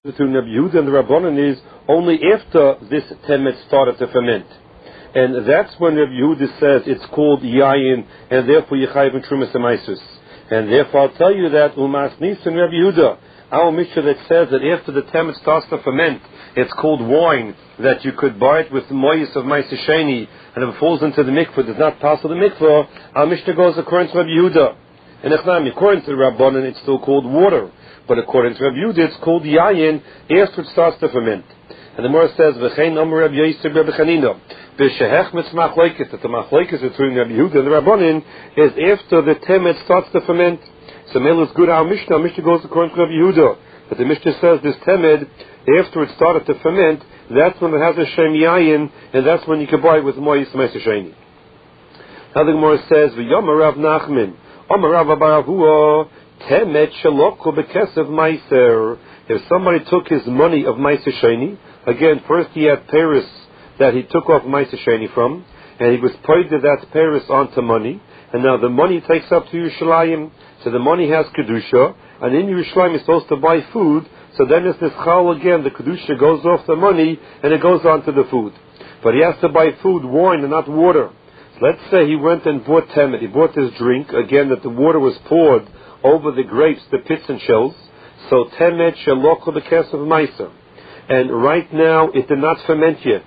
between Rabbi Yehuda and the Rabbanan is only after this temet started to ferment. And that's when Rabbi Yehuda says it's called yayin, and therefore Yechayiv and Trumas Emaisus. And therefore I'll tell you that Umas Nisan Rabbi Yehuda, our Mishnah that says that after the temet starts to ferment, it's called wine, that you could buy it with the moyes of Ma'aseh Sheni, and if it falls into the mikveh, does not pass to the mikveh. Our Mishnah goes according to Rabbi Yehuda. And according to the Rabbanan, it's still called water. But according to Rabbi Yehuda, it's called yayin after it starts to ferment. And the Gemara says, "V'chein Amar Rabbi Yosef Rabbi Chanina, b'shehech mitzmach loikis." That the machlokes between Rabbi Yehuda and the Rabbanan is after the temet starts to ferment. So Mel is good. Our Mishnah goes according to Rabbi Yehuda, but the Mishnah says this temet after it started to ferment, that's when it has a shem yayin, and that's when you can buy it with moyis ma'aseh sheni. Now the Gemara says, "V'yamar Rav Nachman, Amar Rav Abaravua." Temet shalokhu bekesav meiser. If somebody took his money of Ma'aseh Sheni, again, first he had Paris that he took off Ma'aseh Sheni from, and he was paid that Paris onto money, and now the money takes up to Yerushalayim, so the money has Kedusha, and in Yerushalayim he's supposed to buy food, so then it's Nischal again, the Kedusha goes off the money, and it goes on to the food. But he has to buy food, wine, and not water. So let's say he went and bought Temet, he bought this drink, again, that the water was poured over the grapes, the pits and shells. So temet shalokhu bekesav meiser. And right now it did not ferment yet.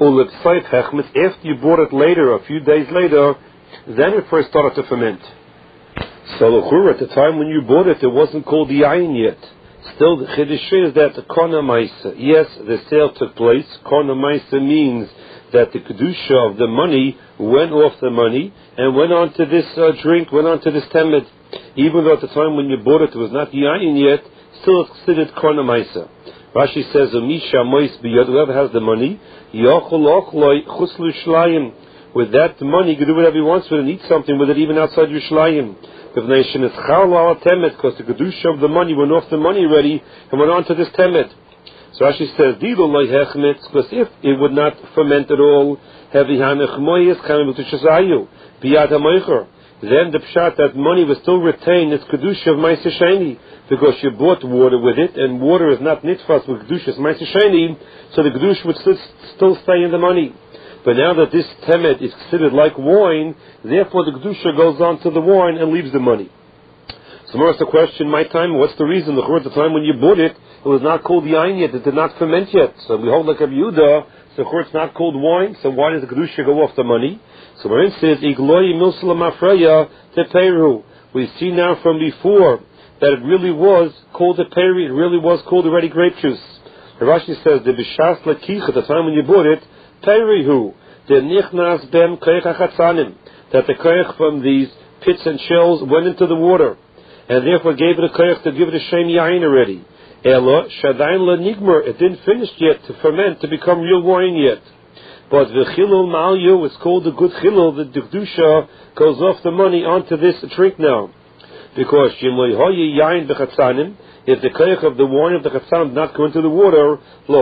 After you bought it later, a few days later, then it first started to ferment. So at the time when you bought it, it wasn't called the yayin yet. Still, the chiddush is that the kona meiser. Yes, the sale took place. Kona meiser means that the kedusha of the money went off the money and went on to this drink, went on to this temet. Even though at the time when you bought it was not yayin yet, still it's considered korna maisa. Rashi says, "Umisha mois biyad." Whoever has the money, yochol ochloi chuslu shlayim. With that money, you can do whatever he wants with it and eat something with it, even outside Yerushalayim. If nation is chal al temet, because the kedusha of the money went off the money already and went on to this temet. So Rashi says, "Dilu loy hechmet," because if it would not ferment at all, heavy hanech moyes kamim b'tushazayu biyad hamoicher. Then the pshat, that money was still retained its kedusha of Ma'aseh Sheni, because you bought water with it, and water is not nitfas with kedusha of Ma'aseh Sheni, so the kedusha would still stay in the money. But now that this temet is considered like wine, therefore the kedusha goes on to the wine and leaves the money. So more the question, my time, what's the reason? At the time when you bought it, it was not called yain yet, it did not ferment yet. So we hold like Rabbi Yehuda, so it's not called wine, so why does the kedusha go off the money? So where it says, "Igloi milsula mafreya teperu." We see now from before that it really was called a peri, it really was called already grape juice. The Rashi says, "The b'shas lekich," at the time when you bought it, perihu, the nichnas bem koyach achatzanim, that the koyach from these pits and shells went into the water, and therefore gave it a koyach to give it a shem yain already. Ela shadayin lenigmer, it didn't finish yet to ferment, to become real wine yet. But the chilul ma'alyu is called the good chilul. The kedusha goes off the money onto this drink now, because if the koyach of the wine of the chatzan did not go into the water,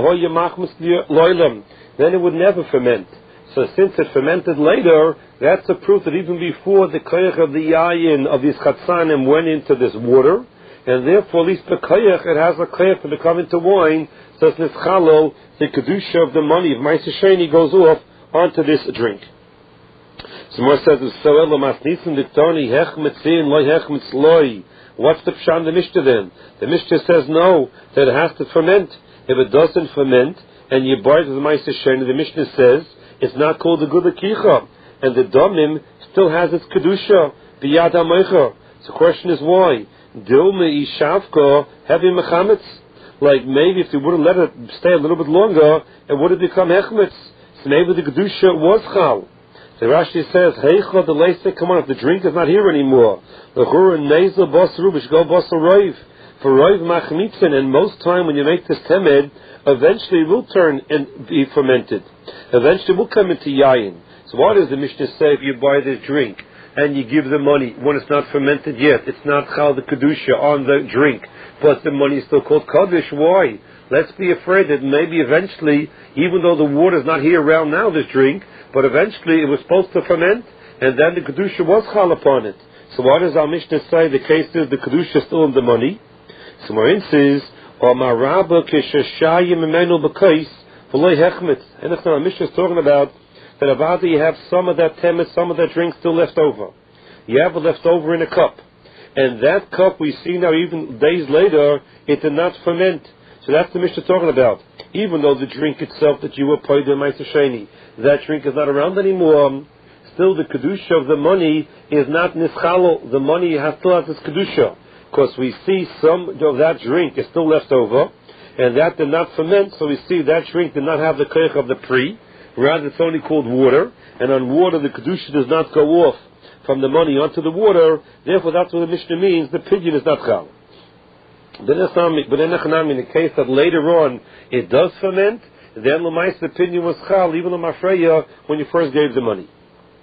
then it would never ferment. So since it fermented later, that's a proof that even before the koyach of the yayin of these chatzanim went into this water, and therefore at least the koyach, it has a koyach to become into wine. So it's nischalol, the kedusha of the money of Ma'aseh Sheni goes off onto this drink. So more says, what's the pshat in the Mishnah then? The Mishnah says no, that it has to ferment. If it doesn't ferment, and you buy it with Ma'aseh Sheni, the Mishnah says, it's not called the good akicha, and the domim still has its kedusha, biyad hamoicha. So the question is why? Dilme ishavka heavy mechametz. Like maybe if they would have let it stay a little bit longer, it would have become hechmetz. So maybe the kedusha was chal. The Rashi says, "Heicha the leise." Come on, if the drink is not here anymore, the chura nezel basru b'shgo basar roiv for roiv machmitzin. And most time when you make this temed, eventually it will turn and be fermented. Eventually it will come into yayin. So what does the Mishnah say if you buy this drink and you give the money when it's not fermented yet? It's not chal the kedusha on the drink, but the money is still called kaddish. Why? Let's be afraid that maybe eventually, even though the water is not here around now, this drink, but eventually it was supposed to ferment, and then the kedusha was chal upon it. So why does our Mishnah say the case is the kedusha is still in the money? So Marin says, or maraba kishashayim imenu b'kais v'loy hechmet. And that's what our Mishnah is talking about, that about you have some of that temet, some of that drink still left over. You have it left over in a cup. And that cup we see now, even days later, it did not ferment. So that's the Mishnah talking about. Even though the drink itself that you were paid in Ma'aser Sheni, that drink is not around anymore, still the kedusha of the money is not nischalo. The money still has its kedusha, because we see some of that drink is still left over, and that did not ferment. So we see that drink did not have the koich of the pri. Rather, it's only called water, and on water the kedusha does not go off from the money onto the water. Therefore, that's what the Mishnah means. The pidyon is not chal. But in the case that later on it does ferment, then Lamais the pidyon was chal, even on Mafreya when you first gave the money.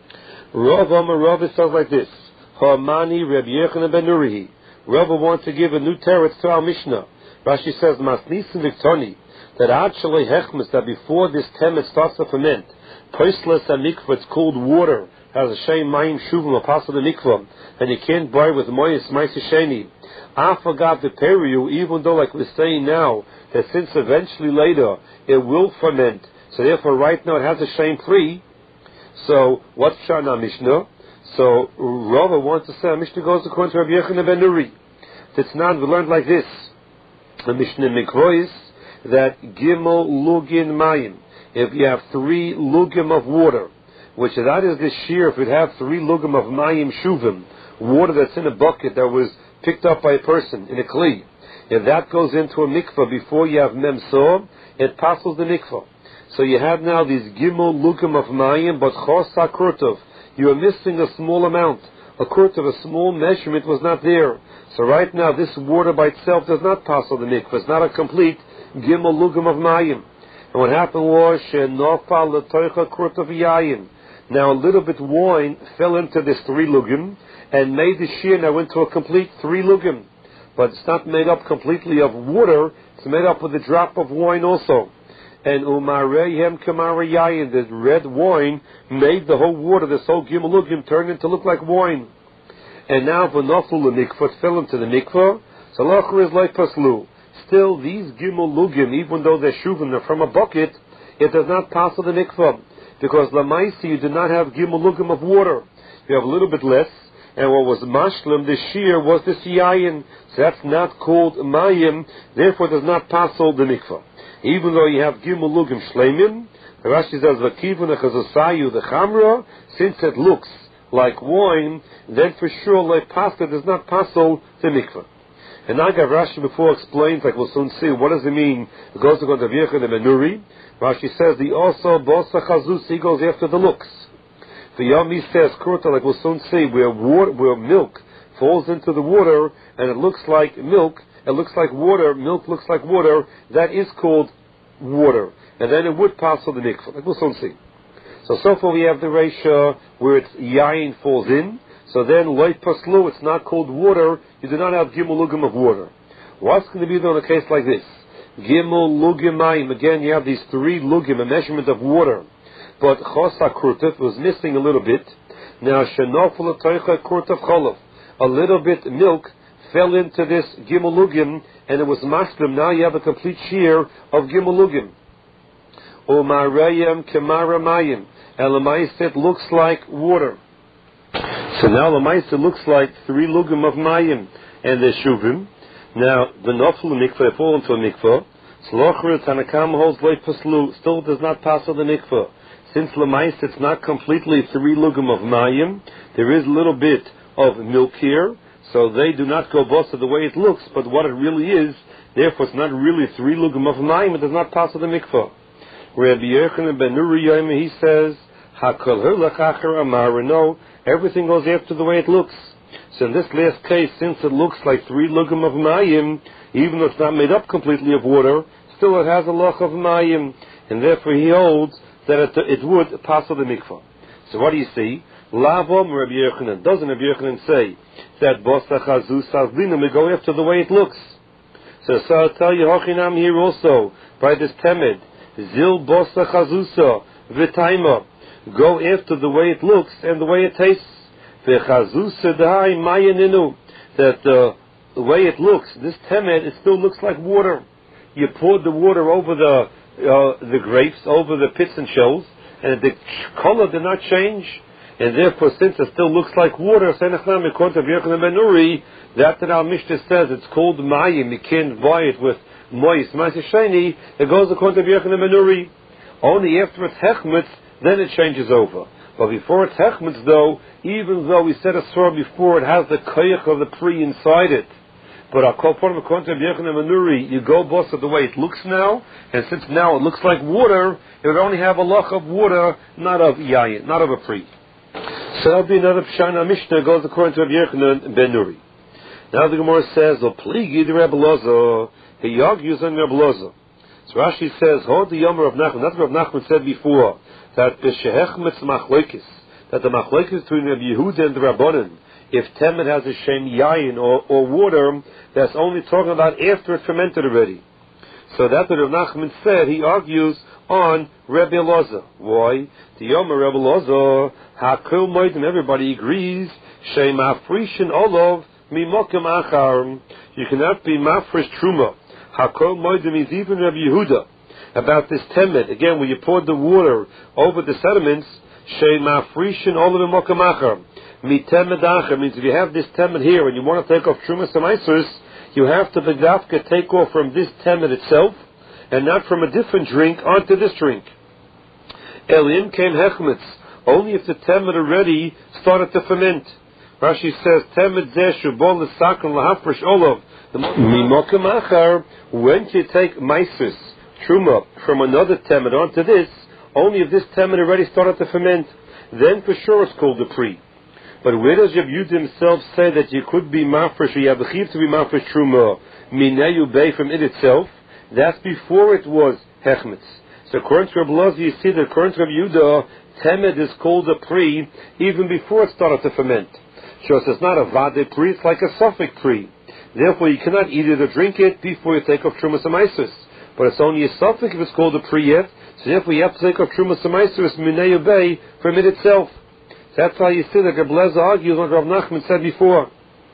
Rav Amar Rav says like this: Ha'amani Reb Yochanan ben Nuri. Rav wants to give a new teretz to our Mishnah. Rashi says Masnisim Viktoni, that ad shalei hechmes, that before this temet starts to ferment, poisles and mikvah, it's called water, has a shem mayim shuvim apostle the mikvah, and you can't buy with moyes ma'aser sheni. I forgot to pay you, even though, like we're saying now, that since eventually later it will ferment, so therefore right now it has a shem free. So what's Shana Mishnah? So Rava wants to say Mishnah goes according to Rabbi Yochanan ben Nuri. That's not, we learned like this. The Mishnah Mikrois, that Gimel Lugin Mayim, if you have 3 lugim of water, which that is the shear, if you have 3 lugim of Mayim Shuvim, water that's in a bucket that was picked up by a person in a kli, if that goes into a mikvah before you have memsor, it passes the mikvah. So you have now these Gimel Lugim of Mayim, but Chosa Kurtov, you are missing a small amount. A Kurtov, a small measurement was not there. So right now this water by itself does not pass on the mikvah. It's not a complete Gimel Lugim of Mayim. And what happened was, She'nofal L'toicha Kurtov Yayin. Now a little bit wine fell into this 3 lugim and made the shear now into a complete 3 lugim. But it's not made up completely of water, it's made up with a drop of wine also. And umarehem kamara yayin, the red wine made the whole water, this whole gimel lugim, turn into look like wine. And now v'noflu l'mikvah, fell into the mikvah, so l'achar is like paslu. Still, these gimel lugim, even though they're shuvim, they're from a bucket, it does not pass to the mikvah. Because lamaisi, you do not have gimel lugim of water. You have a little bit less, and what was mashlim, the shear, was the yayin. So that's not called mayim, therefore it does not pass all the mikvah. Even though you have gimel lugim shleimim, Rashi says v'kivun echazosayu the chamra, since it looks like wine, then for sure like pasta does not pass all the mikvah. And Agav Rashi before explains, like we'll soon see, what does it mean? It goes to Rabbi Yochanan ben Nuri. Rashi says the also bosa chazusi goes after the looks. The Yami says kurta, like we'll soon see, where milk falls into the water and it looks like milk, it looks like water, milk looks like water, that is called water. And then it would pass on the mikvah, like we'll soon see. So far we have the ratio where it's yayin falls in, so then loit paslu, it's not called water, you do not have gimel lugim of water. What's going to be done in a case like this? Gimel lugim mayim, again you have these 3 lugim, a measurement of water, but chosa kurtef was missing a little bit. Now shenofel toicha kurtef cholov, a little bit milk fell into this gimel lugim, and it was mashlim. Now you have a complete shear of gimel lugim. Umarayim kemara mayim, and l'maisa it looks like water. So now l'maisa looks like 3 lugim of mayim, and the shuvim. Now the nofel mikvah fall into a mikvah. Slocher Tanakam holds leit paslu, still does not pass on the mikvah. Since l'maisa it's not completely 3 lugim of mayim, there is a little bit of milk here. So they do not go bosa the way it looks, but what it really is, therefore it's not really 3 lugim of mayim, it does not pass on the mikvah. Rabbi Yochanan ben Nuri, he says, Hakol ha'lachachar amar, no, everything goes after the way it looks. So in this last case, since it looks like 3 lugim of mayim, even though it's not made up completely of water, still it has a loch of mayim, and therefore he holds that it would pass on the mikvah. So what do you see? Lavom Rabbi Yochanan. Doesn't Rabbi Yochanan say that bosa chazus sazdina, we go after the way it looks? So I'll tell you, Hochinam here also, by this temed, Zil bosa chazusa v'taima, go after the way it looks and the way it tastes. V'chazusa d'hai mayaninu, that the the way it looks, this temet, it still looks like water. You poured the water over the grapes, over the pits and shells, and the color did not change. And therefore, since it still looks like water, that Al Mishnah says it's called mayim. You can't buy it with moist ma'aser sheni. It goes according to Yochanan ben Nuri. Only after it's hechmetz, then it changes over. But before it's hechmetz, though, even though we said a surah before, it has the koyach of the pri inside it. But according to Yochanan ben Nuri, you go boss of the way it looks now, and since now it looks like water, it would only have a loch of water, not of yayin, not of a pri. So that'll be another Pshana Mishnah goes according to Rabbi Yochanan ben Nuri. Now the Gemara says, "O pligi the Rabbi Loza." He argues on Rabbi Loza. So Rashi says, "Hold the Yomer of Nachman." That's what Rabbi Nachman said before, that the shehechmetz machlokes, that the machlokes between Rabbi Yehuda and the Rabbanan, if temet has a shem yayin or water, that's only talking about after it's fermented already. So that's what Rabbi Nachman said. He argues on Rabbi Loza. Why? The Yomer Rabbi Loza, hakol moedim, everybody agrees, shem afrishin olov mimokim achar. You cannot be mafresh truma. Hakol moedim is even Rabbi Yehuda about this temet. Again, when you poured the water over the sediments, shem afrishin olov mimokim achar. Mitemet achar means if you have this temet here and you want to take off trumas and meisus, you have to begafka take off from this temet itself, and not from a different drink onto this drink. Elim came hechmetz, only if the temet already started to ferment. Rashi says, temet zeshu bol l'sakon l'hafresh olov. Mimokim achar, when you take meisus, truma, from another temet onto this, only if this temet already started to ferment, then for sure it's called a pri. But where does Rabbi Yehuda himself say that you could be mafresh, or you have a chiv to be mafresh truma, mineyu bay from it itself? That's before it was hechmetz. So according to Rabbi Loza, you see that according to Rabbi Yehuda, temet is called a pri even before it started to ferment. So it's not a vade pri, it's like a suffix pri. Therefore, you cannot eat it or drink it before you take off trumas and meisus. But it's only a suffix if it's called a pri yet. So therefore, you have to take off trumas and meisus minei bay from it itself. That's how you see that Rabbi Loza argues like Rabbi Nachman said before.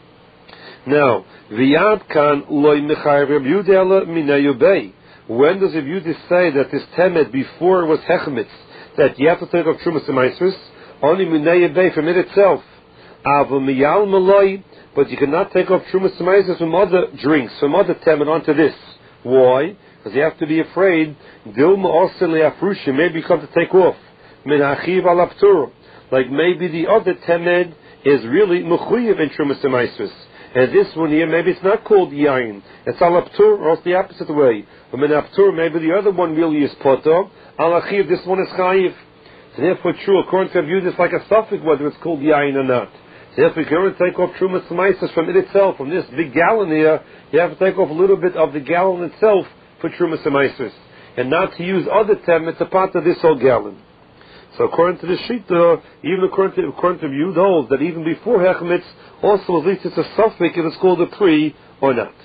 Now, v'yad kan loy mechayev Rabbi Yehuda ela minei bay. When does Rabbi Yehuda say that this temet before it was hechmetz, that you have to take off trumas and meisus? Only minei bay from it itself. Ava miyal maloi, but you cannot take off trumas and meisus from other drinks, from other temet onto this. Why? Because you have to be afraid. Dilma osel afrushim, maybe you come to take off. Min hachiv al aptur. Like maybe the other temed is really mechuyev in trumas and meisus, and this one here maybe it's not called yain, it's al aptur, or it's the opposite way. But min aptur, maybe the other one really is poto. Al achiv, this one is chayiv. So therefore, true according to Rabbi Yehuda, it's like a suffix whether it's called yain or not. So therefore, you can only take off trumas and meisus from it itself. From this big gallon here, you have to take off a little bit of the gallon itself for trumas and meisus, and not to use other temet to part of this whole gallon. So according to the Shita, even according to Yehuda holds that even before hechmetz, also at least it's a suffix if it's called a pri or not.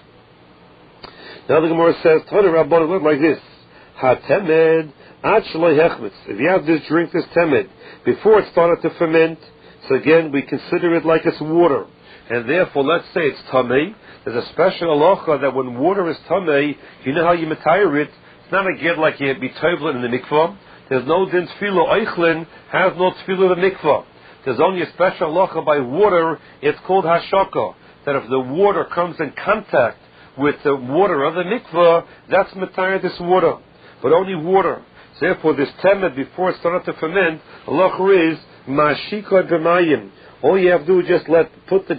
Now the Gemara says, Tana Rabban, it looked like this: Ha-temed ad shaloi hechmetz. If you have this drink, this temed, before it started to ferment, so again we consider it like it's water, and therefore let's say it's tamei. There's a special halacha that when water is tamei, you know how you matayir it. It's not again like you be tovlin in the mikvah. There's no din tefillah eichlin, has no tefillah the mikvah. There's only a special halacha by water. It's called hashaka. That if the water comes in contact with the water of the mikvah, that's matayir this water. But only water. So therefore, this temet before it started to ferment, halacha is mashika b'mayim. All you have to do is just put the